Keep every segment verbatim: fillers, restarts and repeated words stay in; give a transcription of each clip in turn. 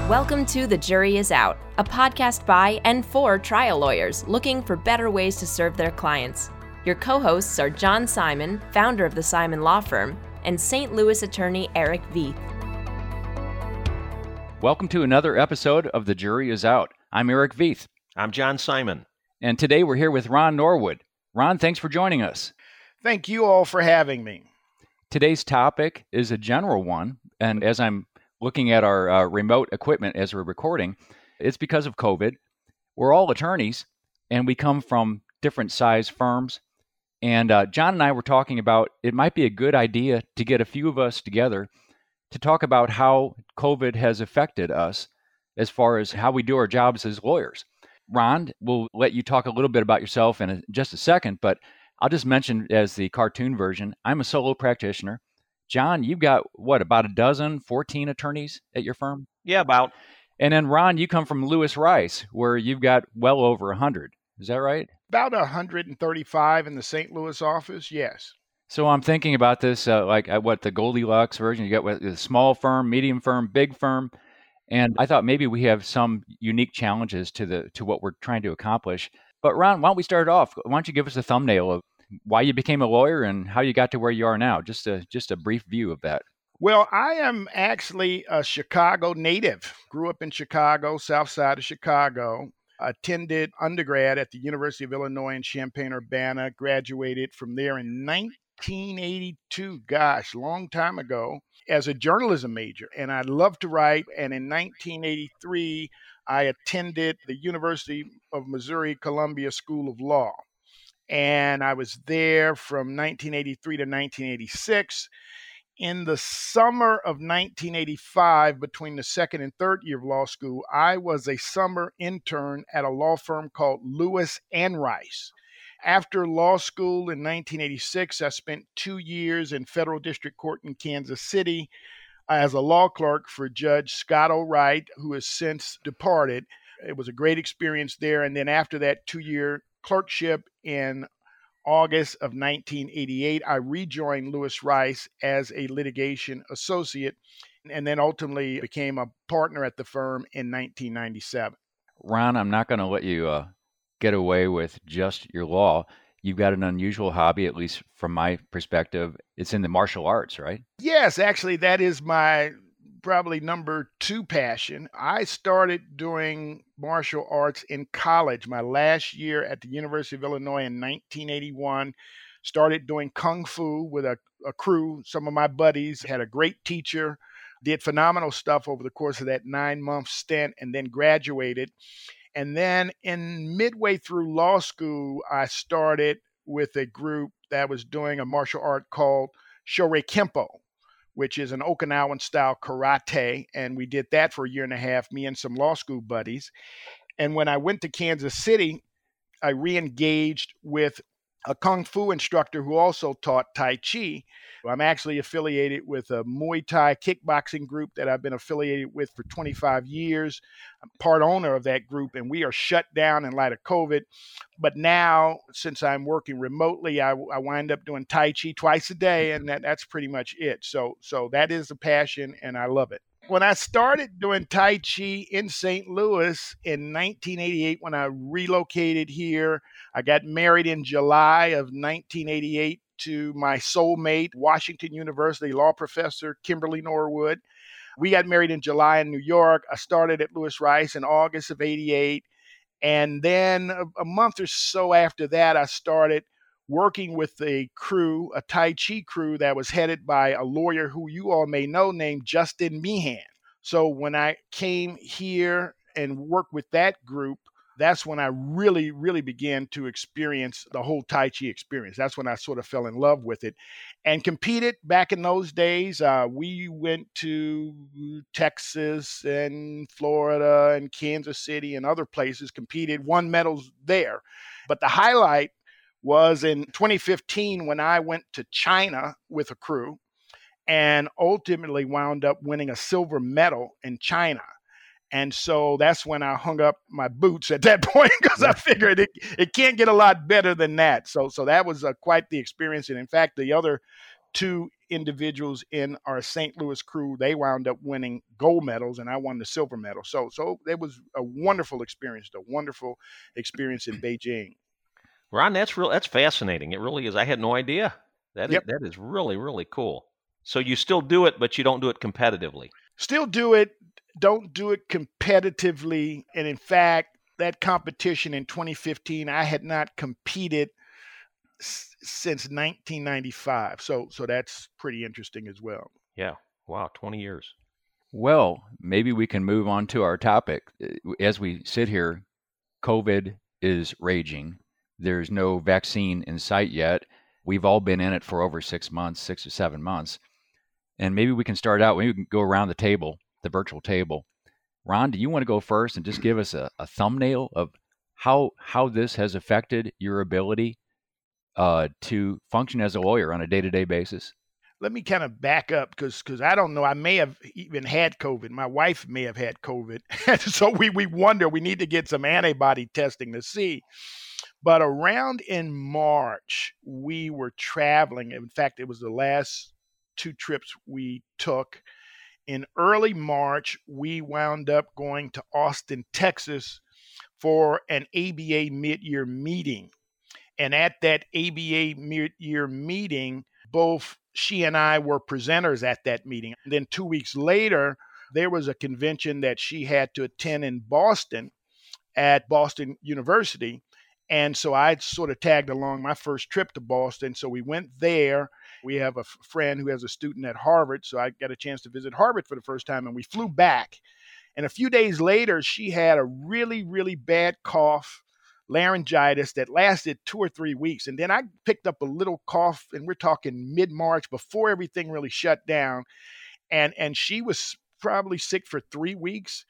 Welcome to The Jury is Out, a podcast by and for trial lawyers looking for better ways to serve their clients. Your co-hosts are John Simon, founder of the Simon Law Firm, and Saint Louis attorney Eric Veith. Welcome to another episode of The Jury is Out. I'm Eric Veith. I'm John Simon. And today we're here with Ron Norwood. Ron, thanks for joining us. Thank you all for having me. Today's topic is a general one, and as I'm looking at our uh, remote equipment as we're recording, it's because of COVID. We're all attorneys, and we come from different size firms. And uh, John and I were talking about it might be a good idea to get a few of us together to talk about how COVID has affected us as far as how we do our jobs as lawyers. Ron, we'll let you talk a little bit about yourself in a, just a second, but I'll just mention as the cartoon version, I'm a solo practitioner. John, you've got, what, about a dozen, fourteen attorneys at your firm? Yeah, about. And then, Ron, you come from Lewis Rice, where you've got well over one hundred. Is that right? About one hundred thirty-five in the Saint Louis office, yes. So I'm thinking about this, uh, like at what, the Goldilocks version? You got what, a small firm, medium firm, big firm. And I thought maybe we have some unique challenges to the to what we're trying to accomplish. But Ron, why don't we start off? Why don't you give us a thumbnail of why you became a lawyer and how you got to where you are now? Just a just a brief view of that. Well, I am actually a Chicago native. Grew up in Chicago, south side of Chicago. Attended undergrad at the University of Illinois in Champaign-Urbana. Graduated from there in nineteen eighty-two. Gosh, long time ago. As a journalism major. And I love to write. And in nineteen eighty-three, I attended the University of Missouri-Columbia School of Law. And I was there from nineteen eighty-three to nineteen eighty-six. In the summer of nineteen eighty-five, between the second and third year of law school, I was a summer intern at a law firm called Lewis and Rice. After law school in nineteen eighty-six, I spent two years in federal district court in Kansas City as a law clerk for Judge Scott O'Wright, who has since departed. It was a great experience there. And then after that two-year clerkship in August of nineteen eighty-eight, I rejoined Lewis Rice as a litigation associate and then ultimately became a partner at the firm in nineteen ninety-seven. Ron, I'm not going to let you uh, get away with just your law. You've got an unusual hobby, at least from my perspective. It's in the martial arts, right? Yes, actually, that is my probably number two passion. I started doing martial arts in college, my last year at the University of Illinois in nineteen eighty-one. Started doing Kung Fu with a, a crew. Some of my buddies had a great teacher, did phenomenal stuff over the course of that nine-month stint, and then graduated. And then in midway through law school, I started with a group that was doing a martial art called Shorin Kempo, which is an Okinawan-style karate. And we did that for a year and a half, me and some law school buddies. And when I went to Kansas City, I re-engaged with a Kung Fu instructor who also taught Tai Chi. I'm actually affiliated with a Muay Thai kickboxing group that I've been affiliated with for twenty-five years. I'm part owner of that group, and we are shut down in light of COVID. But now, since I'm working remotely, I, I wind up doing Tai Chi twice a day, and that, that's pretty much it. So, so that is a passion, and I love it. When I started doing Tai Chi in Saint Louis in nineteen eighty-eight, when I relocated here, I got married in July of nineteen eighty-eight to my soulmate, Washington University law professor, Kimberly Norwood. We got married in July in New York. I started at Lewis Rice in August of eighty-eight. And then a, a month or so after that, I started working with a crew, a Tai Chi crew that was headed by a lawyer who you all may know named Justin Meehan. So when I came here and worked with that group, that's when I really, really began to experience the whole Tai Chi experience. That's when I sort of fell in love with it and competed back in those days. Uh, we went to Texas and Florida and Kansas City and other places, competed, won medals there. But the highlight was in twenty fifteen when I went to China with a crew and ultimately wound up winning a silver medal in China. And so that's when I hung up my boots at that point because I figured it, it can't get a lot better than that. So so that was uh, quite the experience. And in fact, the other two individuals in our Saint Louis crew, they wound up winning gold medals, and I won the silver medal. So, so it was a wonderful experience, a wonderful experience in Beijing. Ron, that's real. That's fascinating. It really is. I had no idea. That Yep. is, that is really, really cool. So you still do it, but you don't do it competitively. Still do it. Don't do it competitively. And in fact, that competition in twenty fifteen, I had not competed s- since nineteen ninety-five. So, so that's pretty interesting as well. Yeah. Wow. twenty years. Well, maybe we can move on to our topic. As we sit here, COVID is raging. There's no vaccine in sight yet. We've all been in it for over six months, six or seven months. And maybe we can start out, maybe we can go around the table, the virtual table. Ron, do you want to go first and just give us a, a thumbnail of how how this has affected your ability uh, to function as a lawyer on a day-to-day basis? Let me kind of back up because because I don't know. I may have even had COVID. My wife may have had COVID. So we, we wonder, we need to get some antibody testing to see. But around in March, we were traveling. In fact, it was the last two trips we took. In early March, we wound up going to Austin, Texas for an A B A mid-year meeting. And at that A B A mid-year meeting, both she and I were presenters at that meeting. And then two weeks later, there was a convention that she had to attend in Boston at Boston University. And so I sort of tagged along my first trip to Boston. So we went there. We have a f- friend who has a student at Harvard. So I got a chance to visit Harvard for the first time, and we flew back. And a few days later, she had a really, really bad cough, laryngitis that lasted two or three weeks. And then I picked up a little cough, and we're talking mid-March before everything really shut down. And, and she was probably sick for three weeks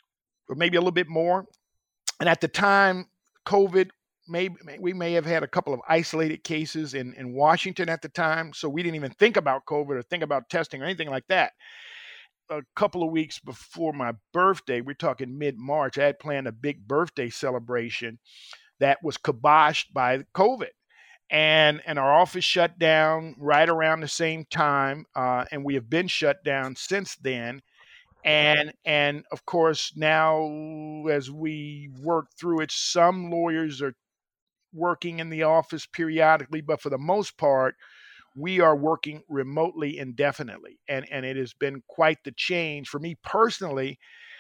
or maybe a little bit more. And at the time, COVID, maybe we may have had a couple of isolated cases in, in Washington at the time. So we didn't even think about COVID or think about testing or anything like that. A couple of weeks before my birthday, we're talking mid-March, I had planned a big birthday celebration that was kiboshed by COVID. And, and our office shut down right around the same time. Uh, and we have been shut down since then. And, and of course, now as we work through it, some lawyers are working in the office periodically, but for the most part, we are working remotely indefinitely. And, and it has been quite the change for me personally.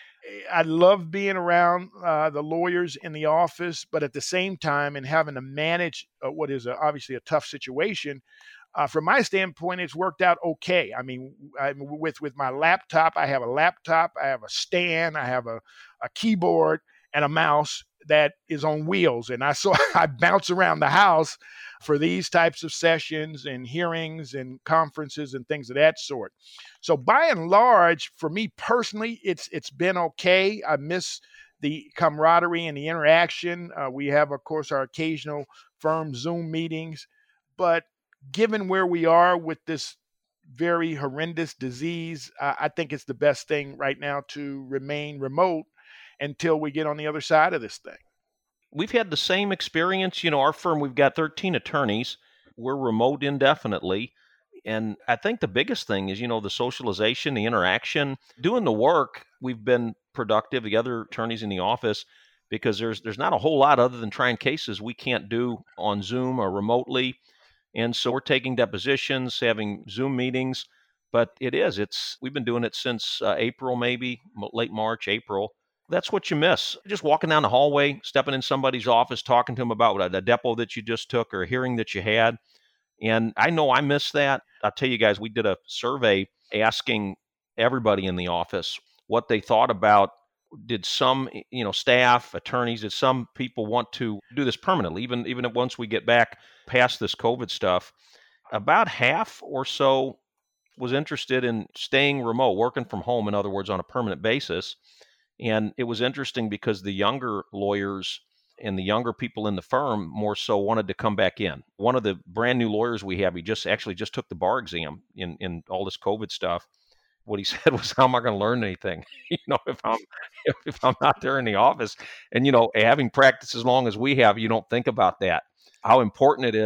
I love being around uh, the lawyers in the office, but at the same time, and having to manage uh, what is a, obviously a tough situation, uh, from my standpoint, it's worked out okay. I mean, I, with with my laptop, I have a laptop, I have a stand, I have a, a keyboard and a mouse that is on wheels. And I so I bounce around the house for these types of sessions and hearings and conferences and things of that sort. So by and large, for me personally, it's it's been okay. I miss the camaraderie and the interaction. Uh, we have, of course, our occasional firm Zoom meetings. But given where we are with this very horrendous disease, uh, I think it's the best thing right now to remain remote until we get on the other side of this thing. We've had the same experience. You know, our firm, we've got thirteen attorneys. We're remote indefinitely. And I think the biggest thing is, you know, the socialization, the interaction, doing the work. We've been productive, the other attorneys in the office, because there's there's not a whole lot other than trying cases we can't do on Zoom or remotely. And so we're taking depositions, having Zoom meetings. But it is, it's, we've been doing it since uh, April, maybe late March, April. That's what you miss. Just walking down the hallway, stepping in somebody's office, talking to them about a, a depo that you just took or a hearing that you had. And I know I miss that. I'll tell you guys, we did a survey asking everybody in the office what they thought about, did some, you know, staff, attorneys, did some people want to do this permanently, even, even once we get back past this COVID stuff. About half or so was interested in staying remote, working from home, in other words, on a permanent basis. And it was interesting because the younger lawyers and the younger people in the firm more so wanted to come back in. One of the brand new lawyers we have, he just actually just took the bar exam in, in all this COVID stuff. What he said was, how am I going to learn anything? you know, if I'm if, if I'm not there in the office. And, you know, having practiced as long as we have, you don't think about that, how important it is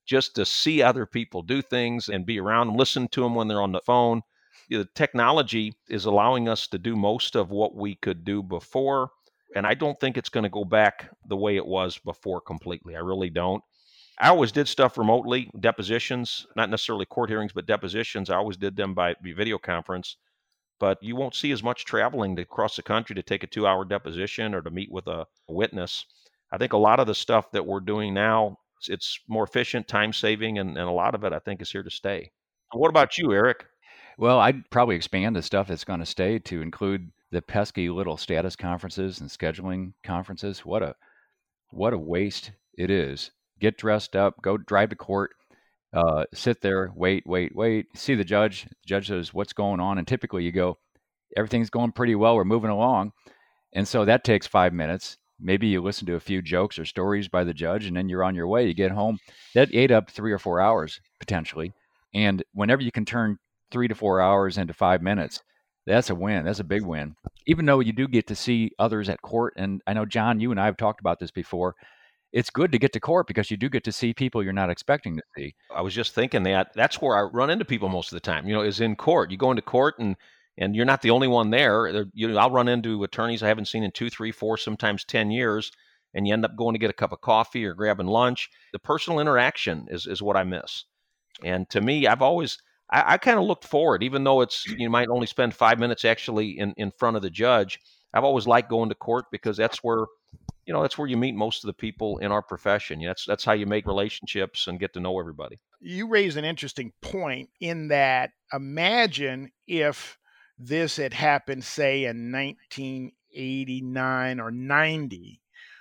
just to see other people do things and be around them, listen to them when they're on the phone. You know, the technology is allowing us to do most of what we could do before. And I don't think it's going to go back the way it was before completely. I really don't. I always did stuff remotely, depositions, not necessarily court hearings, but depositions. I always did them by video conference. But you won't see as much traveling to across the country to take a two-hour deposition or to meet with a witness. I think a lot of the stuff that we're doing now, it's, it's more efficient, time-saving, and, and a lot of it, I think, is here to stay. What about you, Eric? Well, I'd probably expand the stuff that's going to stay to include the pesky little status conferences and scheduling conferences. What a what a waste it is. Get dressed up, go drive to court, uh, sit there, wait, wait, wait, see the judge. The judge says, what's going on? And typically you go, everything's going pretty well. We're moving along. And so that takes five minutes. Maybe you listen to a few jokes or stories by the judge, and then you're on your way. You get home. That ate up three or four hours potentially. And whenever you can turn three to four hours into five minutes, that's a win. That's a big win. Even though you do get to see others at court. And I know, John, you and I have talked about this before. It's good to get to court because you do get to see people you're not expecting to see. I was just thinking that that's where I run into people most of the time, you know, is in court. You go into court and and you're not the only one there. There- You know, I'll run into attorneys I haven't seen in two, three, four, sometimes ten years, and you end up going to get a cup of coffee or grabbing lunch. The personal interaction is is what I miss. And to me, I've always, I, I kind of looked forward, even though it's, you might only spend five minutes actually in, in front of the judge. I've always liked going to court because that's where, you know, that's where you meet most of the people in our profession. You know, that's, that's how you make relationships and get to know everybody. You raise an interesting point in that imagine if this had happened, say, in nineteen eighty-nine or ninety,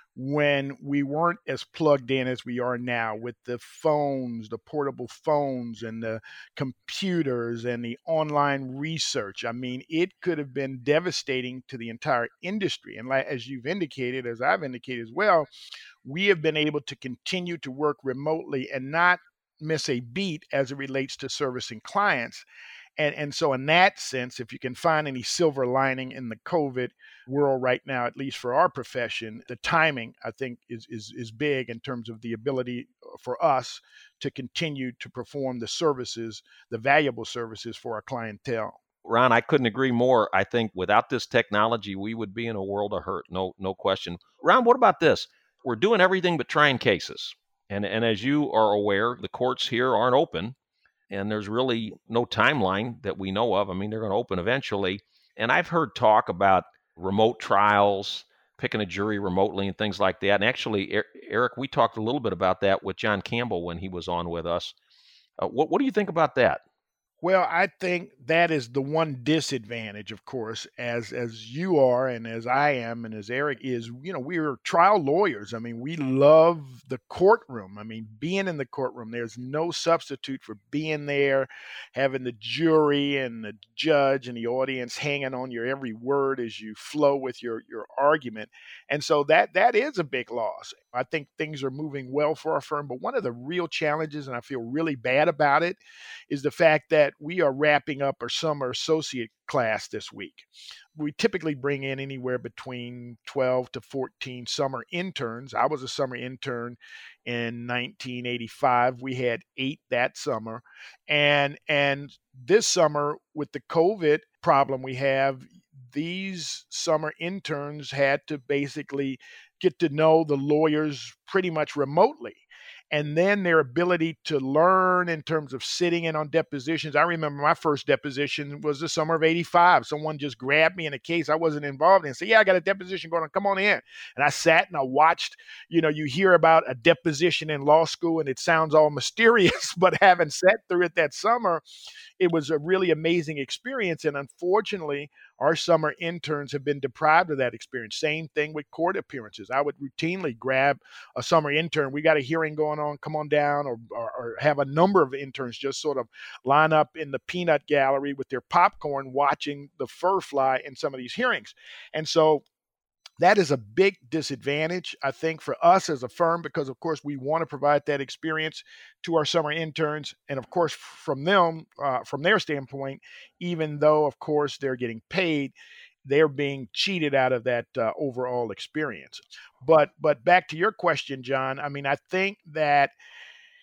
when we weren't as plugged in as we are now with the phones, the portable phones and the computers and the online research. I mean, it could have been devastating to the entire industry. And like, as you've indicated, as I've indicated as well, we have been able to continue to work remotely and not miss a beat as it relates to servicing clients. And, and so in that sense, if you can find any silver lining in the COVID world right now, at least for our profession, the timing, I think, is, is, is big in terms of the ability for us to continue to perform the services, the valuable services for our clientele. Ron, I couldn't agree more. I think without this technology, we would be in a world of hurt. No, no question. Ron, what about this? We're doing everything but trying cases. And, and as you are aware, the courts here aren't open. And there's really no timeline that we know of. I mean, they're going to open eventually. And I've heard talk about remote trials, picking a jury remotely and things like that. And actually, Eric, we talked a little bit about that with John Campbell when he was on with us. Uh, what, what do you think about that? Well, I think that is the one disadvantage, of course, as as you are and as I am and as Eric is, you know, we're trial lawyers. I mean, we love the courtroom. I mean, being in the courtroom, there's no substitute for being there, having the jury and the judge and the audience hanging on your every word as you flow with your, your argument. And so that that is a big loss. I think things are moving well for our firm, but one of the real challenges, and I feel really bad about it, is the fact that we are wrapping up our summer associate class this week. We typically bring in anywhere between twelve to fourteen summer interns. I was a summer intern in nineteen eighty-five. We had eight that summer. And, and this summer, with the COVID problem we have, these summer interns had to basically get to know the lawyers pretty much remotely. And then their ability to learn in terms of sitting in on depositions. I remember my first deposition was the summer of eighty-five. Someone just grabbed me in a case I wasn't involved in and said, yeah, I got a deposition going on. Come on in. And I sat and I watched. You know, you hear about a deposition in law school and it sounds all mysterious, but having sat through it that summer, it was a really amazing experience. And unfortunately, our summer interns have been deprived of that experience. Same thing with court appearances. I would routinely grab a summer intern. We got a hearing going on, come on down, or, or, or have a number of interns just sort of line up in the peanut gallery with their popcorn watching the fur fly in some of these hearings. And so that is a big disadvantage, I think, for us as a firm, because, of course, we want to provide that experience to our summer interns. And, of course, from them, uh, from their standpoint, even though, of course, they're getting paid, they're being cheated out of that uh, overall experience. But but back to your question, John, I mean, I think that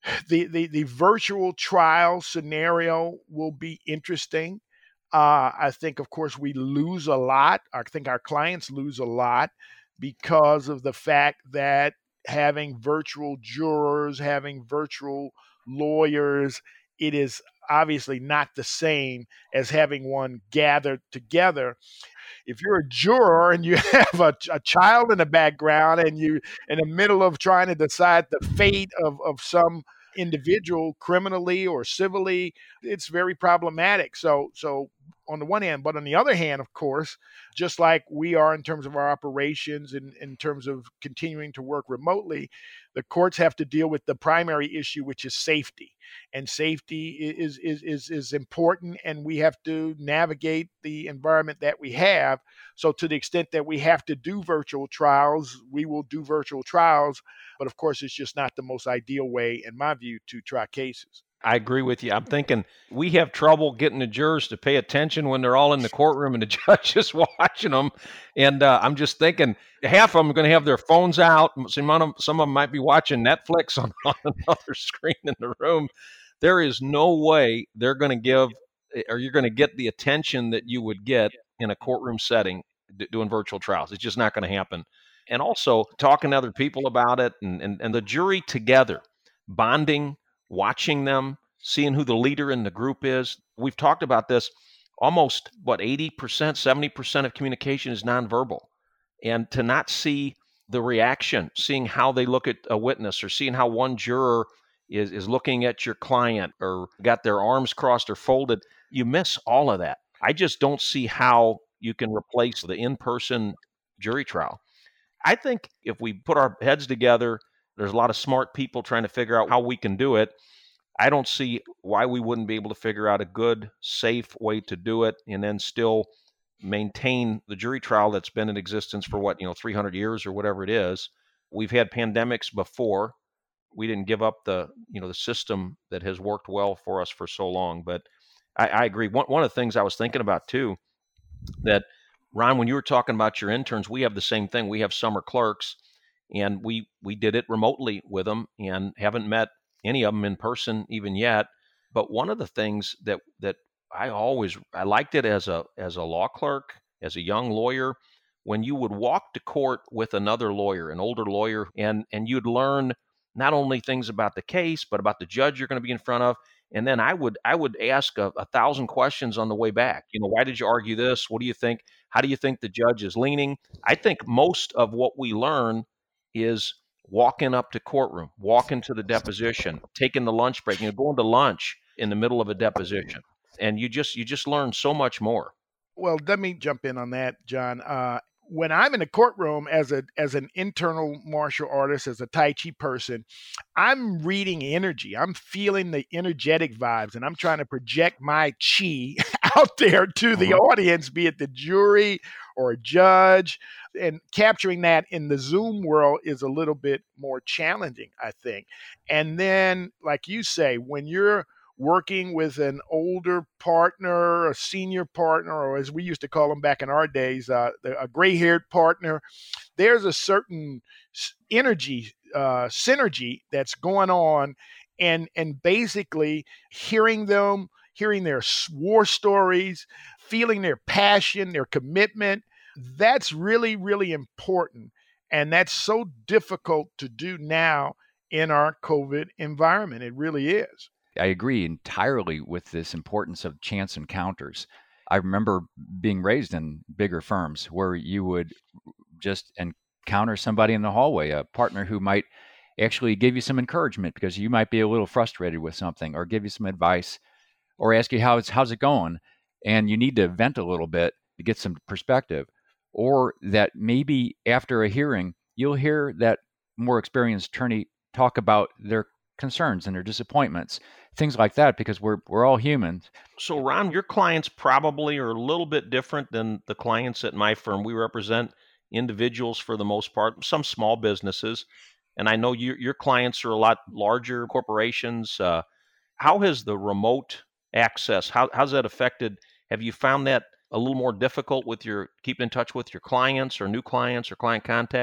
The, the, the virtual trial scenario will be interesting. Uh, I think, of course, we lose a lot. I think our clients lose a lot because of the fact that having virtual jurors, having virtual lawyers, it is obviously not the same as having one gathered together. If you're a juror and you have a, a child in the background and you in the middle of trying to decide the fate of, of some individual criminally or civilly, it's very problematic. So so on the one hand, but on the other hand, of course, just like we are in terms of our operations and in terms of continuing to work remotely, the courts have to deal with the primary issue, which is safety. And safety is is is is important, and we have to navigate the environment that we have. So to the extent that we have to do virtual trials, we will do virtual trials. But of course, it's just not the most ideal way, in my view, to try cases. I agree with you. I'm thinking we have trouble getting the jurors to pay attention when they're all in the courtroom and the judge is watching them. And uh, I'm just thinking half of them are going to have their phones out. Some of them, some of them might be watching Netflix on, on another screen in the room. There is no way they're going to give, or you're going to get the attention that you would get in a courtroom setting doing virtual trials. It's just not going to happen. And also talking to other people about it and, and, and the jury together, bonding, watching them, seeing who the leader in the group is. We've talked about this. Almost, what, eighty percent, seventy percent of communication is nonverbal. And to not see the reaction, seeing how they look at a witness or seeing how one juror is, is looking at your client or got their arms crossed or folded, you miss all of that. I just don't see how you can replace the in-person jury trial. I think if we put our heads together, there's a lot of smart people trying to figure out how we can do it. I don't see why we wouldn't be able to figure out a good, safe way to do it and then still maintain the jury trial that's been in existence for what, you know, three hundred years or whatever it is. We've had pandemics before. We didn't give up the, you know, the system that has worked well for us for so long. But I, I agree. One, one of the things I was thinking about too, that Ron, when you were talking about your interns, we have the same thing. We have summer clerks. And we we did it remotely with them and haven't met any of them in person even yet. But one of the things that that I always I liked it as a as a law clerk, as a young lawyer, when you would walk to court with another lawyer, an older lawyer, and and you'd learn not only things about the case, but about the judge you're going to be in front of. And then I would I would ask a, a thousand questions on the way back. You know, why did you argue this? What do you think? How do you think the judge is leaning? I think most of what we learn is walking up to courtroom, walking to the deposition, taking the lunch break, you know, going to lunch in the middle of a deposition. And you just you just learn so much more. Well, let me jump in on that, John. Uh, when I'm in a courtroom as a as an internal martial artist, as a Tai Chi person, I'm reading energy. I'm feeling the energetic vibes, and I'm trying to project my chi out there to the uh-huh. audience, be it the jury or a judge. And capturing that in the Zoom world is a little bit more challenging, I think. And then, like you say, when you're working with an older partner, a senior partner, or as we used to call them back in our days, uh, a gray-haired partner, there's a certain energy, uh, synergy that's going on. And, and basically hearing them, hearing their war stories, feeling their passion, their commitment, that's really, really important. And that's so difficult to do now in our COVID environment. It really is. I agree entirely with this importance of chance encounters. I remember being raised in bigger firms where you would just encounter somebody in the hallway, a partner who might actually give you some encouragement because you might be a little frustrated with something, or give you some advice, or ask you how it's how's it going, and you need to vent a little bit to get some perspective. Or that maybe after a hearing, you'll hear that more experienced attorney talk about their concerns and their disappointments, things like that, because we're we're all humans. So, Ron, your clients probably are a little bit different than the clients at my firm. We represent individuals for the most part, some small businesses, and I know you, your clients are a lot larger corporations. Uh, how has the remote access, how how's that affected? Have you found that a little more difficult with your keeping in touch with your clients or new clients or client contact?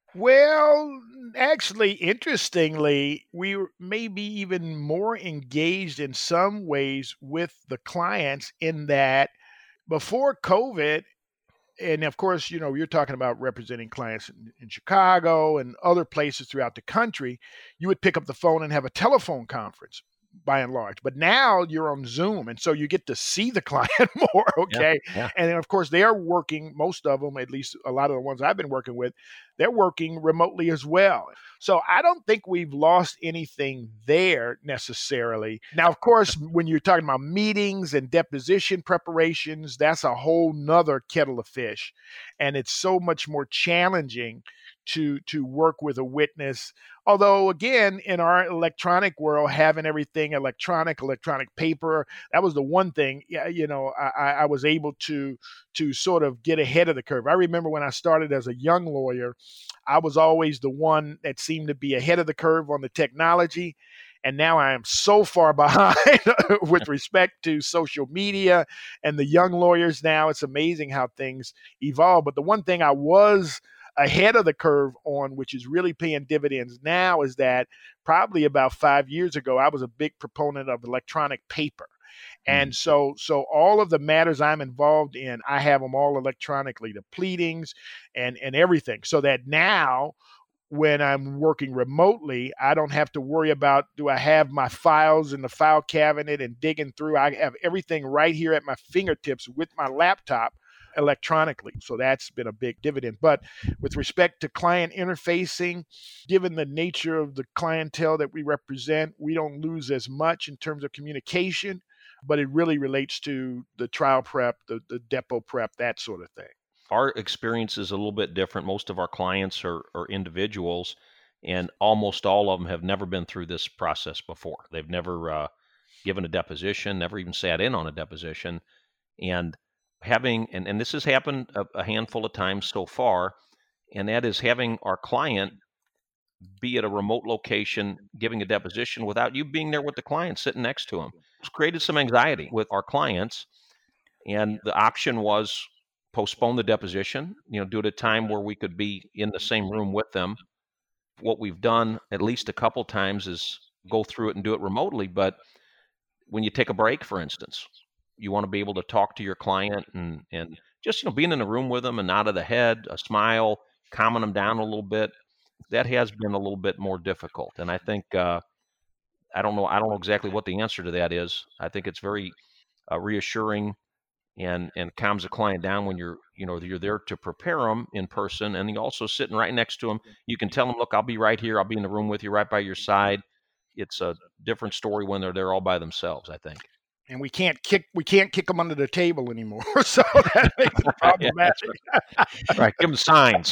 Well, actually, interestingly, we were maybe even more engaged in some ways with the clients in that before COVID, and of course, you know, you're talking about representing clients in, in Chicago and other places throughout the country, you would pick up the phone and have a telephone conference by and large. But now you're on Zoom. And so you get to see the client more. Yeah, Okay. yeah. And then, of course, they are working, most of them, at least a lot of the ones I've been working with, they're working remotely as well. So I don't think we've lost anything there necessarily. Now, of course, when you're talking about meetings and deposition preparations, that's a whole nother kettle of fish. And it's so much more challenging to to work with a witness. Although, again, in our electronic world, having everything electronic, electronic paper, that was the one thing, yeah, you know, I, I was able to to sort of get ahead of the curve. I remember when I started as a young lawyer, I was always the one that seemed to be ahead of the curve on the technology. And now I am so far behind with respect to social media and the young lawyers now. It's amazing how things evolve. But the one thing I was ahead of the curve on, which is really paying dividends now, is that probably about five years ago, I was a big proponent of electronic paper. And so, so all of the matters I'm involved in, I have them all electronically, the pleadings and, and everything. So that now when I'm working remotely, I don't have to worry about, do I have my files in the file cabinet and digging through? I have everything right here at my fingertips with my laptop electronically. So that's been a big dividend. But with respect to client interfacing, given the nature of the clientele that we represent, we don't lose as much in terms of communication, but it really relates to the trial prep, the, the depo prep, that sort of thing. Our experience is a little bit different. Most of our clients are, are individuals, and almost all of them have never been through this process before. They've never uh, given a deposition, never even sat in on a deposition. And having, and, and this has happened a, a handful of times so far, and that is having our client be at a remote location giving a deposition without you being there with the client sitting next to him. It's created some anxiety with our clients, and the option was postpone the deposition, you know, do it at a time where we could be in the same room with them. What we've done at least a couple times is go through it and do it remotely. But when you take a break, for instance, you want to be able to talk to your client and, and just, you know, being in the room with them, a nod of the head, a smile, calming them down a little bit. That has been a little bit more difficult. And I think, uh, I don't know, I don't know exactly what the answer to that is. I think it's very uh, reassuring and and calms the client down when you're, you know, you're there to prepare them in person, and you're also sitting right next to them. You can tell them, look, I'll be right here. I'll be in the room with you, right by your side. It's a different story when they're there all by themselves, I think. And we can't kick we can't kick them under the table anymore, so that makes it problematic. Right, give them signs.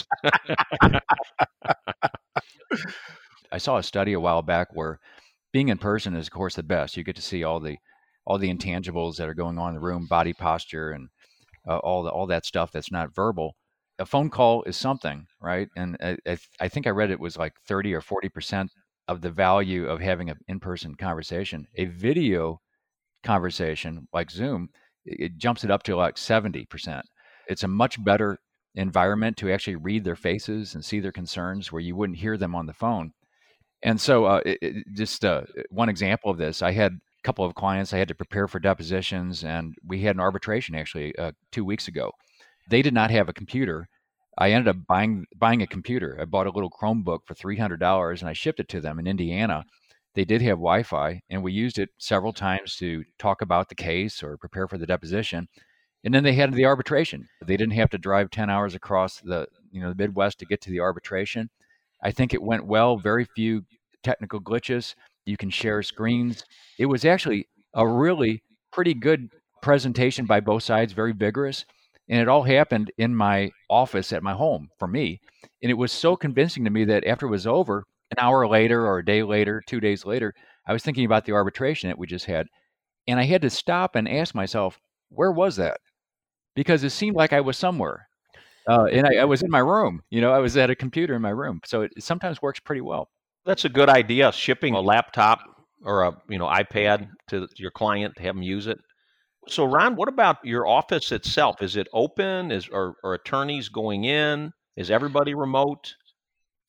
I saw a study a while back where being in person is, of course, the best. You get to see all the all the intangibles that are going on in the room, body posture, and uh, all the all that stuff that's not verbal. A phone call is something, right? And I, I, I think I read it was like thirty or forty percent of the value of having an in-person conversation. A video conversation like Zoom, it, it jumps it up to like seventy percent. It's a much better environment to actually read their faces and see their concerns where you wouldn't hear them on the phone. And so uh, it, it, just uh, one example of this, I had a couple of clients I had to prepare for depositions, and we had an arbitration actually uh, two weeks ago. They did not have a computer. I ended up buying buying a computer. I bought a little Chromebook for three hundred dollars, and I shipped it to them in Indiana. They did have Wi-Fi, and we used it several times to talk about the case or prepare for the deposition. And then they had the arbitration. They didn't have to drive ten hours across the, you know, the Midwest to get to the arbitration. I think it went well, very few technical glitches. You can share screens. It was actually a really pretty good presentation by both sides, very vigorous. And it all happened in my office at my home for me. And it was so convincing to me that after it was over, an hour later or a day later, two days later, I was thinking about the arbitration that we just had. And I had to stop and ask myself, where was that? Because it seemed like I was somewhere. Uh, and I, I was in my room. You know, I was at a computer in my room. So it sometimes works pretty well. That's a good idea, shipping a laptop or a, you know, iPad to your client to have them use it. So, Ron, what about your office itself? Is it open? Is are, are attorneys going in? Is everybody remote?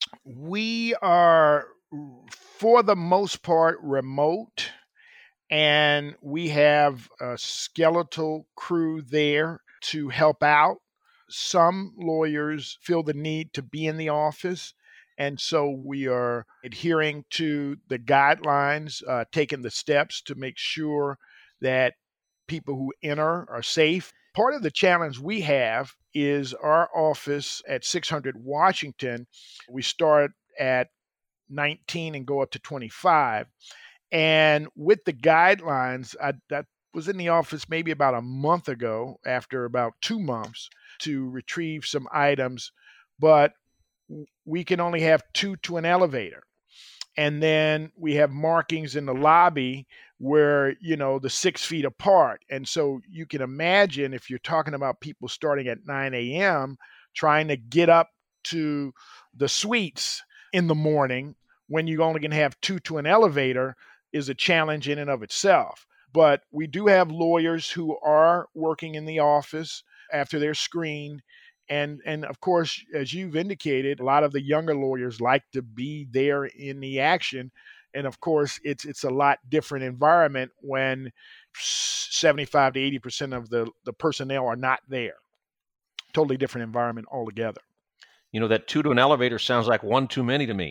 We are, for the most part, remote, and we have a skeletal crew there to help out. Some lawyers feel the need to be in the office, and so we are adhering to the guidelines, uh, taking the steps to make sure that people who enter are safe. Part of the challenge we have is our office at six hundred Washington. We start at nineteen and go up to twenty-five. And with the guidelines, I, I was in the office maybe about a month ago, after about two months, to retrieve some items, but we can only have two to an elevator. And then we have markings in the lobby where, you know, the six feet apart. And so you can imagine, if you're talking about people starting at nine a.m., trying to get up to the suites in the morning when you're only going to have two to an elevator is a challenge in and of itself. But we do have lawyers who are working in the office after they're screened. And, and of course, as you've indicated, a lot of the younger lawyers like to be there in the action. And of course, it's it's a lot different environment when seventy-five to eighty percent of the, the personnel are not there. Totally different environment altogether. You know, that two to an elevator sounds like one too many to me.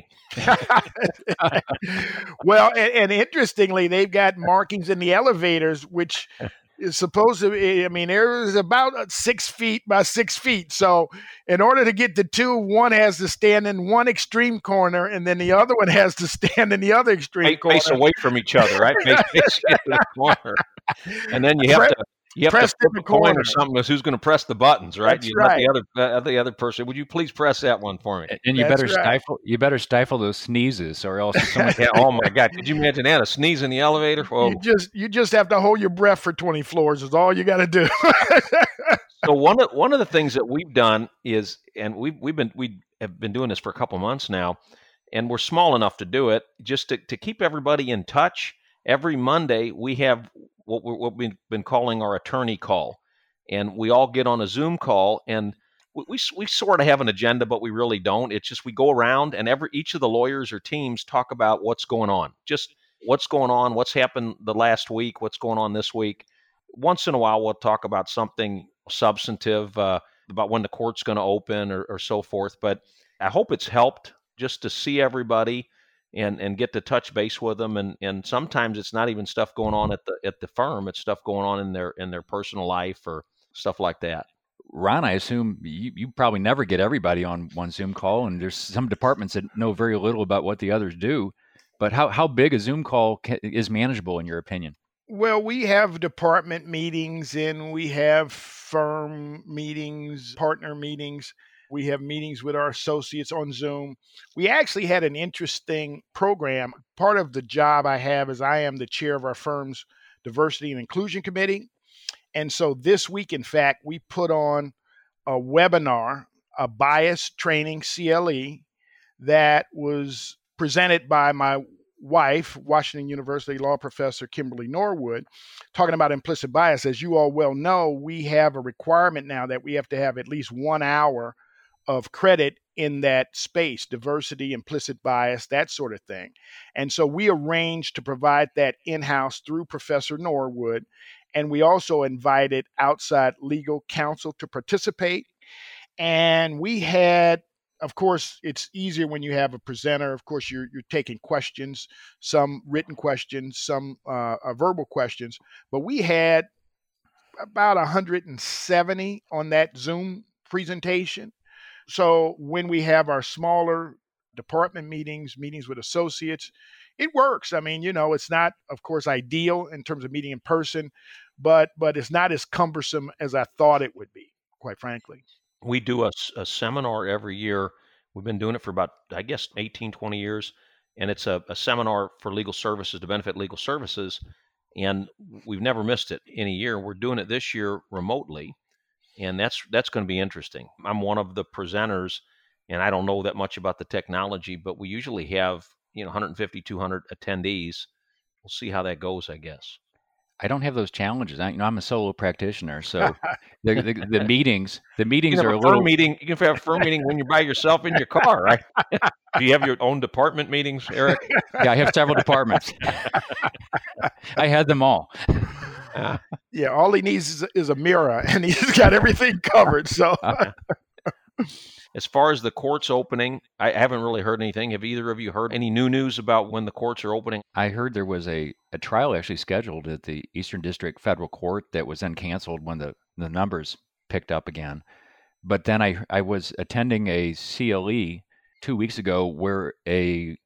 Well, and, and interestingly, they've got markings in the elevators, which is supposed to be, I mean, there is about six feet by six feet. So in order to get the two, one has to stand in one extreme corner, and then the other one has to stand in the other extreme Face, corner. face away from each other, right? Face, face in the corner. And then you have Pre- to you have to pressed flip in the a coin corner. or something as who's going to press the buttons, right? That's You let right. the other uh, the other person. Would you please press that one for me? And you That's better right. stifle. You better stifle those sneezes, or else someone. Yeah. Oh my God! Could you imagine that? A sneeze in the elevator? Whoa. You just you just have to hold your breath for twenty floors is all you got to do. So one of one of the things that we've done is, and we've we've been we have been doing this for a couple months now, and we're small enough to do it, just to, to keep everybody in touch. Every Monday we have what, we're, what we've been calling our attorney call, and we all get on a Zoom call, and we, we we sort of have an agenda, but we really don't. It's just we go around, and every each of the lawyers or teams talk about what's going on, just what's going on, what's happened the last week, what's going on this week. Once in a while, we'll talk about something substantive, uh, about when the court's going to open or, or so forth. But I hope it's helped just to see everybody and and get to touch base with them. And and sometimes it's not even stuff going on at the at the firm; it's stuff going on in their in their personal life or stuff like that. Ron, I assume you, you probably never get everybody on one Zoom call, and there's some departments that know very little about what the others do. But how how big a Zoom call ca- is manageable in your opinion? Well, we have department meetings and we have firm meetings, partner meetings. We have meetings with our associates on Zoom. We actually had an interesting program. Part of the job I have is I am the chair of our firm's diversity and inclusion committee. And so this week, in fact, we put on a webinar, a bias training C L E, that was presented by my wife, Washington University law professor Kimberly Norwood, talking about implicit bias. As you all well know, we have a requirement now that we have to have at least one hour of credit in that space, diversity, implicit bias, that sort of thing. And so we arranged to provide that in-house through Professor Norwood. And we also invited outside legal counsel to participate. And we had, of course, it's easier when you have a presenter. Of course, you're you're taking questions, some written questions, some uh, uh, verbal questions. But we had about one hundred seventy on that Zoom presentation. So when we have our smaller department meetings, meetings with associates, it works. I mean, you know, it's not, of course, ideal in terms of meeting in person, but but it's not as cumbersome as I thought it would be, quite frankly. We do a, a seminar every year. We've been doing it for about, I guess, eighteen, twenty years. And it's a, a seminar for legal services to benefit legal services. And we've never missed it in a year. We're doing it this year remotely. And that's that's going to be interesting. I'm one of the presenters, and I don't know that much about the technology, but we usually have, you know, one hundred fifty, two hundred attendees. We'll see how that goes, I guess. I don't have those challenges. I, you know, I'm a solo practitioner, so the, the the meetings the You meetings can have are a a firm little. meeting. You can have a firm meeting when you're by yourself in your car, right? Do you have your own department meetings, Eric? Yeah, I have several departments. I had them all. Uh, Yeah, all he needs is, is a mirror, and he's got everything covered. So, as far as the courts opening, I haven't really heard anything. Have either of you heard any new news about when the courts are opening? I heard there was a, a trial actually scheduled at the Eastern District Federal Court that was then canceled when the, the numbers picked up again. But then I I was attending a C L E two weeks ago where a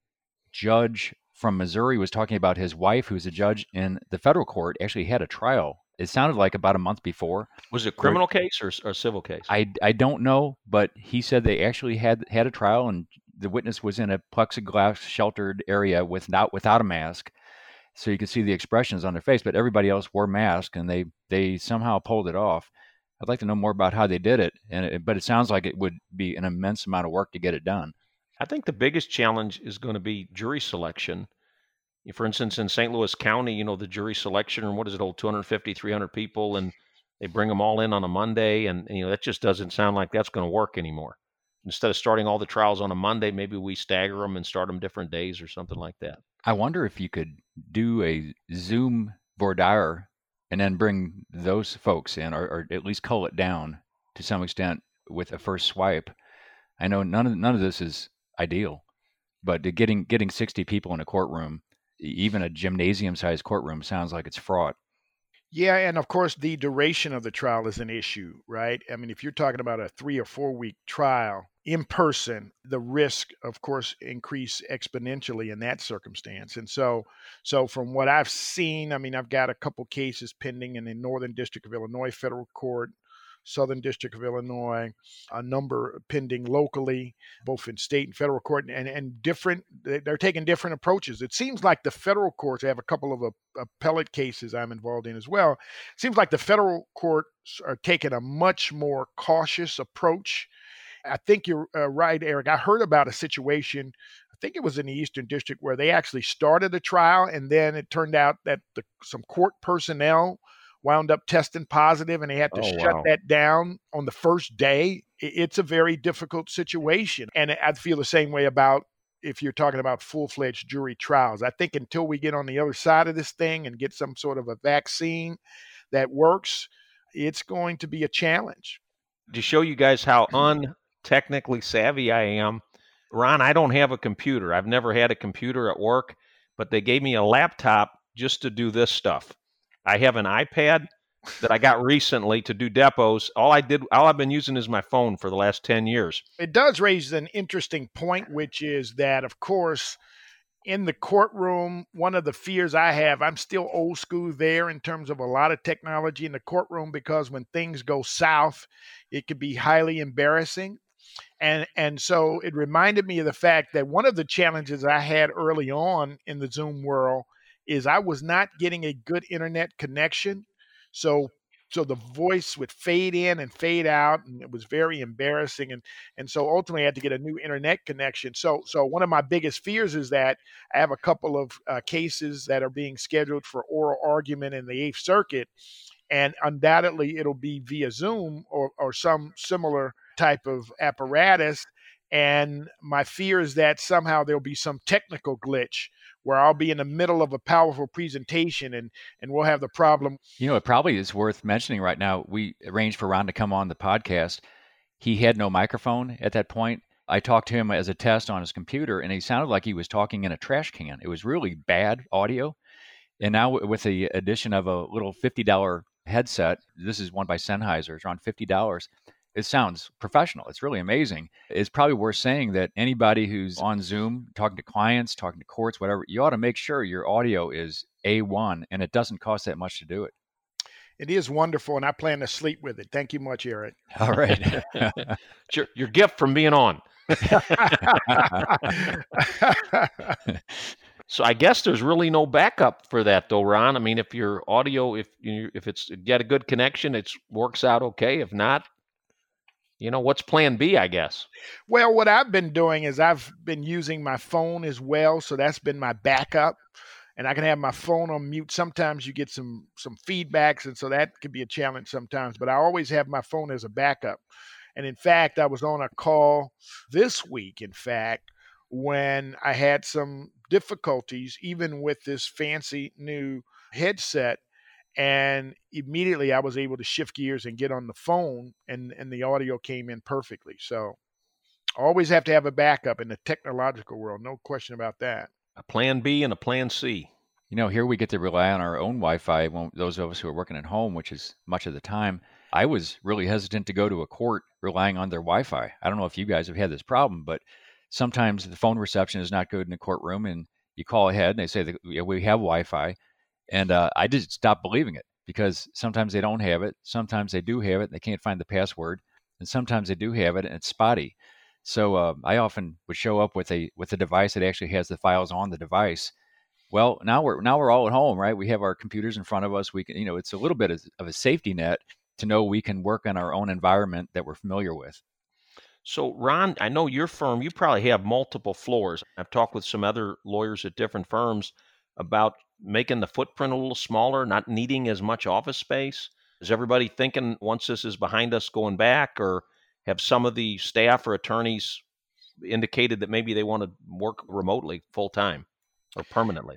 judge from Missouri was talking about his wife, who's a judge in the federal court, actually had a trial. It sounded like about a month before. Was it a criminal case or, or a civil case? I, I don't know, but he said they actually had had a trial, and the witness was in a plexiglass sheltered area without without a mask, so you could see the expressions on their face. But everybody else wore masks, and they they somehow pulled it off. I'd like to know more about how they did it, and it, but it sounds like it would be an immense amount of work to get it done. I think the biggest challenge is going to be jury selection. For instance, in Saint Louis County, you know, the jury selection, and what is it, hold two hundred fifty, three hundred people, and they bring them all in on a Monday, and, and you know, that just doesn't sound like that's going to work anymore. Instead of starting all the trials on a Monday, maybe we stagger them and start them different days or something like that. I wonder if you could do a Zoom voir dire and then bring those folks in, or, or at least cull it down to some extent with a first swipe. I know none of none of this is ideal, but getting getting sixty people in a courtroom, even a gymnasium-sized courtroom, sounds like it's fraught. yeah, and of course, the duration of the trial is an issue, right? I mean, if you're talking about a three or four week trial in person, the risk, of course, increase exponentially in that circumstance. And so, so from what I've seen, I mean, I've got a couple cases pending in the Northern District of Illinois Federal Court, Southern District of Illinois, a number pending locally, both in state and federal court, and, and different, they're taking different approaches. It seems like the federal courts, I have a couple of uh, appellate cases I'm involved in as well. It seems like the federal courts are taking a much more cautious approach. I think you're uh, right, Eric. I heard about a situation, I think it was in the Eastern District, where they actually started a trial, and then it turned out that the, some court personnel wound up testing positive, and they had to Oh, shut wow. that down on the first day. It's a very difficult situation. And I feel the same way about if you're talking about full-fledged jury trials. I think until we get on the other side of this thing and get some sort of a vaccine that works, it's going to be a challenge. To show you guys how untechnically savvy I am, Ron, I don't have a computer. I've never had a computer at work, but they gave me a laptop just to do this stuff. I have an iPad that I got recently to do depots. All I did, all I've been using is my phone for the last ten years. It does raise an interesting point, which is that, of course, in the courtroom, one of the fears I have, I'm still old school there in terms of a lot of technology in the courtroom, because when things go south, it could be highly embarrassing. And and so it reminded me of the fact that one of the challenges I had early on in the Zoom world is I was not getting a good internet connection. So so the voice would fade in and fade out, and it was very embarrassing. And and so ultimately I had to get a new internet connection. So so one of my biggest fears is that I have a couple of uh, cases that are being scheduled for oral argument in the Eighth Circuit, and undoubtedly it'll be via Zoom or or some similar type of apparatus. And my fear is that somehow there'll be some technical glitch where I'll be in the middle of a powerful presentation and, and we'll have the problem. You know, it probably is worth mentioning right now. We arranged for Ron to come on the podcast. He had no microphone at that point. I talked to him as a test on his computer, and he sounded like he was talking in a trash can. It was really bad audio. And now with the addition of a little fifty dollars headset, this is one by Sennheiser, it's around fifty dollars. It sounds professional. It's really amazing. It's probably worth saying that anybody who's on Zoom, talking to clients, talking to courts, whatever, you ought to make sure your audio is A one, and it doesn't cost that much to do it. It is wonderful, and I plan to sleep with it. Thank you much, Eric. All right. It's your, your gift from being on. So I guess there's really no backup for that, though, Ron. I mean, if your audio, if you if it's you get a good connection, it works out okay. If not, you know, what's plan B, I guess? Well, what I've been doing is I've been using my phone as well. So that's been my backup. and I can have my phone on mute. Sometimes you get some some feedbacks, and so that can be a challenge sometimes. But I always have my phone as a backup. And in fact, I was on a call this week, in fact, when I had some difficulties, even with this fancy new headset. And immediately I was able to shift gears and get on the phone, and, and the audio came in perfectly. So always have to have a backup in the technological world. No question about that. A plan B and a plan C. You know, here we get to rely on our own Wi-Fi, when, those of us who are working at home, which is much of the time. I was really hesitant to go to a court relying on their Wi-Fi. I don't know if you guys have had this problem, but sometimes the phone reception is not good in the courtroom, and you call ahead and they say that yeah, we have Wi-Fi. And uh, I just stopped believing it, because sometimes they don't have it. Sometimes they do have it and they can't find the password. And sometimes they do have it and it's spotty. So uh, I often would show up with a with a device that actually has the files on the device. Well, now we're now we're all at home, right? We have our computers in front of us. We can, you know, it's a little bit of, of a safety net to know we can work on our own environment that we're familiar with. So, Ron, I know your firm, you probably have multiple floors. I've talked with some other lawyers at different firms about making the footprint a little smaller, not needing as much office space. Is everybody thinking once this is behind us going back, or have some of the staff or attorneys indicated that maybe they want to work remotely full time or permanently?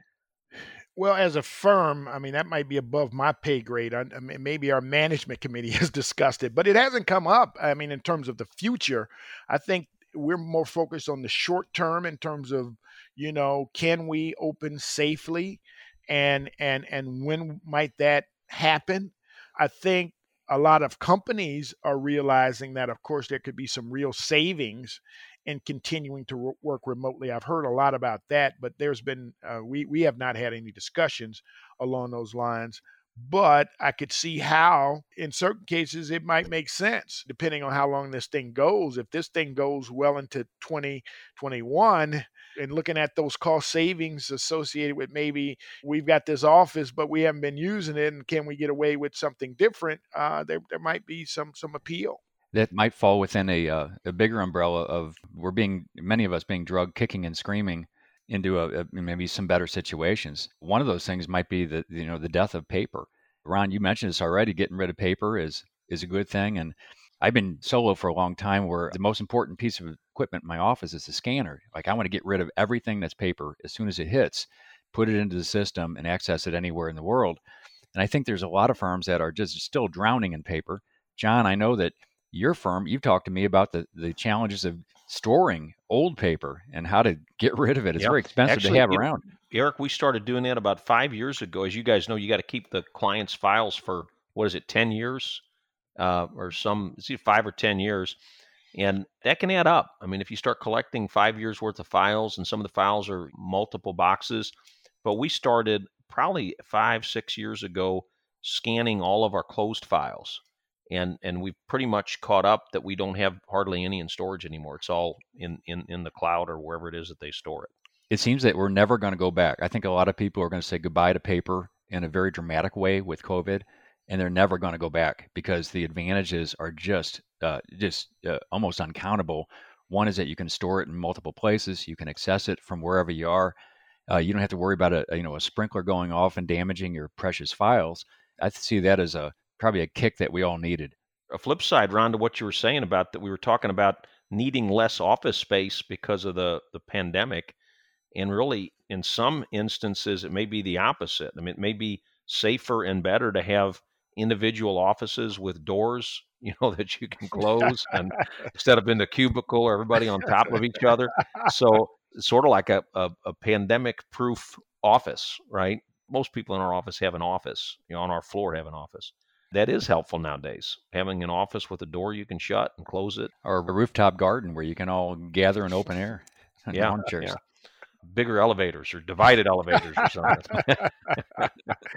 Well, as a firm, I mean, that might be above my pay grade. I, I mean, maybe our management committee has discussed it, but it hasn't come up. I mean, in terms of the future, I think we're more focused on the short term in terms of, you know, can we open safely, and and and when might that happen? I think a lot of companies are realizing that, of course, there could be some real savings in continuing to re- work remotely. I've heard a lot about that, but there's been, uh, we, we have not had any discussions along those lines. But I could see how, in certain cases, it might make sense, depending on how long this thing goes. If this thing goes well into twenty twenty-one, and looking at those cost savings associated with maybe we've got this office, but we haven't been using it, and can we get away with something different? Uh, there, there might be some some appeal. That might fall within a uh, a bigger umbrella of we're being, many of us being drugged kicking and screaming into a, a maybe some better situations. One of those things might be the you know the death of paper. Ron, you mentioned this already. Getting rid of paper is is a good thing, and I've been solo for a long time, where the most important piece of equipment in my office is the scanner. Like, I want to get rid of everything that's paper as soon as it hits, put it into the system, and access it anywhere in the world. And I think there's a lot of firms that are just still drowning in paper. John, I know that your firm, you've talked to me about the, the challenges of storing old paper and how to get rid of it. It's Yep. very expensive Actually, to have it- around. Eric, we started doing that about five years ago. As you guys know, you got to keep the client's files for, what is it, ten years? Uh, or some, it's either five or ten years. And that can add up. I mean, if you start collecting five years worth of files, and some of the files are multiple boxes, but we started probably five, six years ago scanning all of our closed files. And and we've pretty much caught up that we don't have hardly any in storage anymore. It's all in, in, in the cloud or wherever it is that they store it. It seems that we're never going to go back. I think a lot of people are going to say goodbye to paper in a very dramatic way with COVID, and they're never going to go back because the advantages are just uh, just uh, almost uncountable. One is that you can store it in multiple places. You can access it from wherever you are. Uh, you don't have to worry about a, a you know a sprinkler going off and damaging your precious files. I see that as a probably a kick that we all needed. A flip side, Ron, to what you were saying about that, we were talking about needing less office space because of the, the pandemic. And really, in some instances, it may be the opposite. I mean, it may be safer and better to have individual offices with doors, you know, that you can close, and instead of in the cubicle or everybody on top of each other. So sort of like a, a, a pandemic-proof office, right? Most people in our office have an office, you know, on our floor have an office. That is helpful nowadays, having an office with a door you can shut and close it. Or a rooftop garden where you can all gather in open air and Yeah, lawn chairs. yeah. Bigger elevators or divided elevators or something.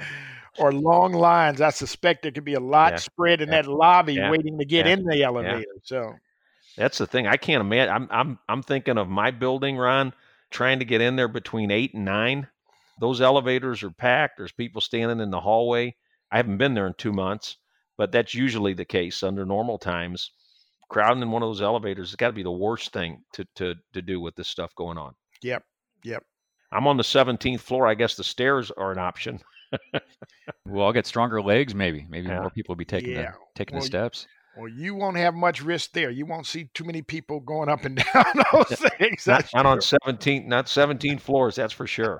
Or long lines. I suspect there could be a lot Yeah, spread in yeah, that lobby yeah, waiting to get yeah, in the elevator. So That's the thing. I can't imagine. I'm I'm I'm thinking of my building, Ron, trying to get in there between eight and nine. Those elevators are packed. There's people standing in the hallway. I haven't been there in two months, but that's usually the case under normal times. Crowding in one of those elevators has got to be the worst thing to to to do with this stuff going on. Yep. Yep. I'm on the seventeenth floor. I guess the stairs are an option. We'll all get stronger legs, maybe. Maybe Yeah. more people will be taking Yeah. the taking Well, the steps. Well, you won't have much risk there. You won't see too many people going up and down those things. Not, that's not on true. seventeen, not seventeen floors, that's for sure.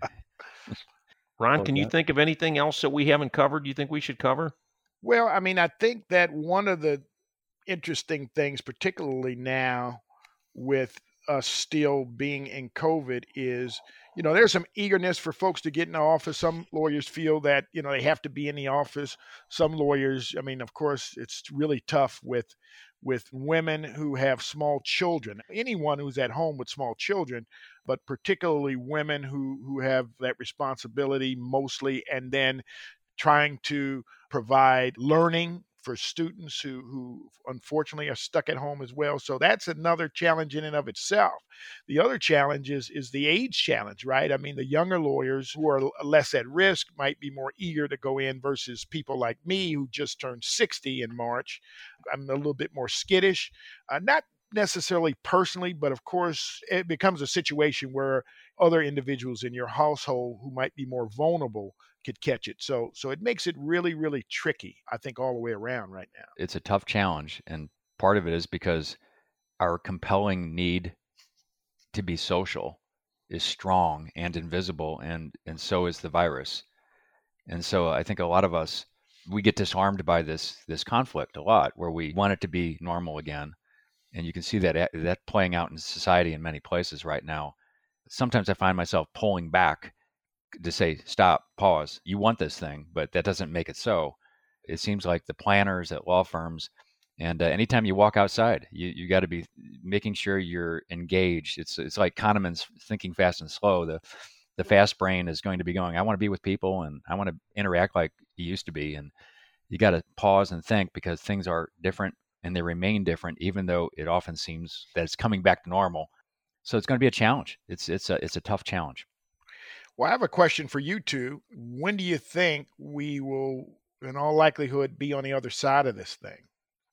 Ron, can you Okay. think of anything else that we haven't covered you think we should cover? Well, I mean, I think that one of the interesting things, particularly now with us still being in COVID, is, you know, there's some eagerness for folks to get in the office. Some lawyers feel that, you know, they have to be in the office. Some lawyers, I mean, of course, it's really tough with with women who have small children, anyone who's at home with small children, but particularly women who who have that responsibility mostly, and then trying to provide learning for students who, who unfortunately are stuck at home as well. So that's another challenge in and of itself. The other challenge is, is the age challenge, right? I mean, the younger lawyers who are less at risk might be more eager to go in versus people like me who just turned sixty in March. I'm a little bit more skittish, uh, not necessarily personally, but of course, it becomes a situation where other individuals in your household who might be more vulnerable could catch it. So so it makes it really, really tricky, I think, all the way around right now. It's a tough challenge, and part of it is because our compelling need to be social is strong and invisible, and and so is the virus. And so I think a lot of us, we get disarmed by this this conflict a lot, where we want it to be normal again. And you can see that that playing out in society in many places right now. Sometimes I find myself pulling back to say, stop, pause. You want this thing, but that doesn't make it so. It seems like the planners at law firms, and uh, anytime you walk outside, you you got to be making sure you're engaged. It's it's like Kahneman's thinking fast and slow. The the fast brain is going to be going, I want to be with people and I want to interact like you used to be. And you got to pause and think, because things are different and they remain different, even though it often seems that it's coming back to normal. So it's going to be a challenge. It's it's a it's a tough challenge. Well, I have a question for you two. When do you think we will, in all likelihood, be on the other side of this thing?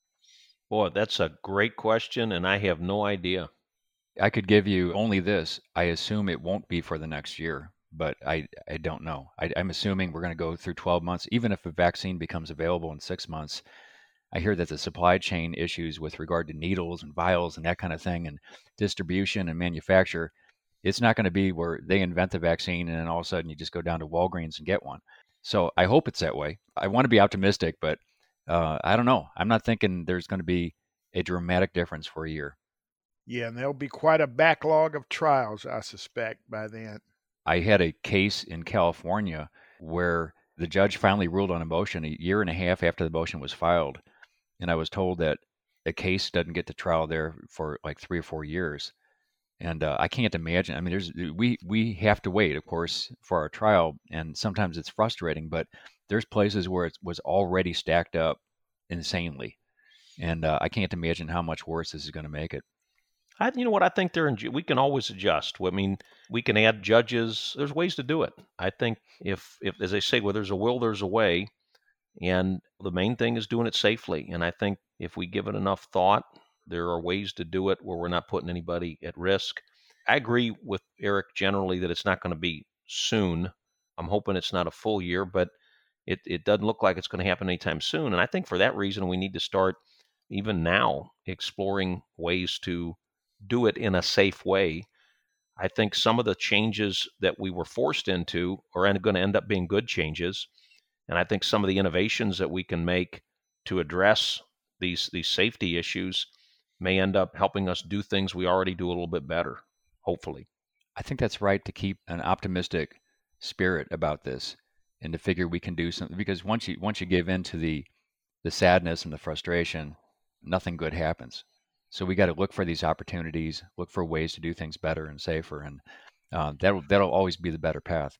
Boy, that's a great question, and I have no idea. I could give you only this. I assume it won't be for the next year, but I, I don't know. I, I'm assuming we're going to go through twelve months. Even if a vaccine becomes available in six months, I hear that the supply chain issues with regard to needles and vials and that kind of thing, and distribution and manufacture, it's not going to be where they invent the vaccine and then all of a sudden you just go down to Walgreens and get one. So I hope it's that way. I want to be optimistic, but uh, I don't know. I'm not thinking there's going to be a dramatic difference for a year. Yeah, and there'll be quite a backlog of trials, I suspect, by then. I had a case in California where the judge finally ruled on a motion a year and a half after the motion was filed. And I was told that a case doesn't get to trial there for like three or four years. And uh, I can't imagine. I mean, there's we we have to wait, of course, for our trial, and sometimes it's frustrating. But there's places where it was already stacked up insanely, and uh, I can't imagine how much worse this is going to make it. I, you know what? I think they're in, we can always adjust. I mean, we can add judges. There's ways to do it. I think if if as they say, where there's a will, there's a way, and the main thing is doing it safely. And I think if we give it enough thought, there are ways to do it where we're not putting anybody at risk. I agree with Eric generally that it's not going to be soon. I'm hoping it's not a full year, but it, it doesn't look like it's going to happen anytime soon. And I think for that reason, we need to start even now exploring ways to do it in a safe way. I think some of the changes that we were forced into are going to end up being good changes. And I think some of the innovations that we can make to address these these safety issues may end up helping us do things we already do a little bit better, hopefully. I think that's right, to keep an optimistic spirit about this and to figure we can do something, because once you once you give in to the the sadness and the frustration, nothing good happens. So we got to look for these opportunities, look for ways to do things better and safer, and uh, that'll that'll always be the better path.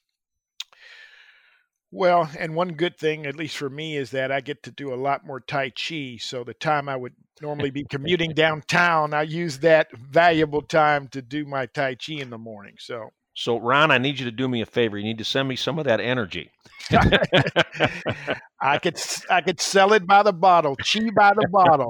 Well, and one good thing, at least for me, is that I get to do a lot more Tai Chi. So the time I would normally be commuting downtown, I use that valuable time to do my Tai Chi in the morning. So, so Ron, I need you to do me a favor. You need to send me some of that energy. I could I could sell it by the bottle, chi by the bottle.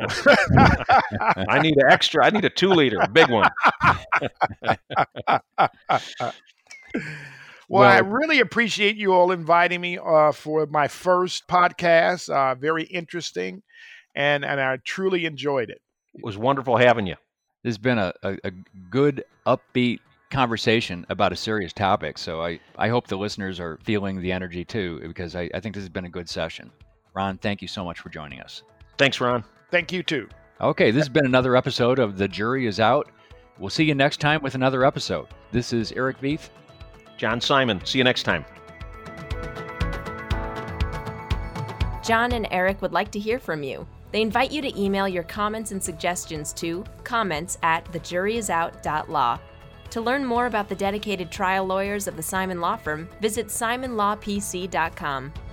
I need an extra. I need a two liter, a big one. Well, well, I really appreciate you all inviting me uh, for my first podcast. Uh, very interesting, and, and I truly enjoyed it. It was wonderful having you. This has been a, a, a good, upbeat conversation about a serious topic. So I, I hope the listeners are feeling the energy too, because I, I think this has been a good session. Ron, thank you so much for joining us. Thanks, Ron. Thank you too. Okay, this has been another episode of The Jury is Out. We'll see you next time with another episode. This is Eric Veith. John Simon. See you next time. John and Eric would like to hear from you. They invite you to email your comments and suggestions to comments at the jury is out dot law. To learn more about the dedicated trial lawyers of the Simon Law Firm, visit simon law p c dot com.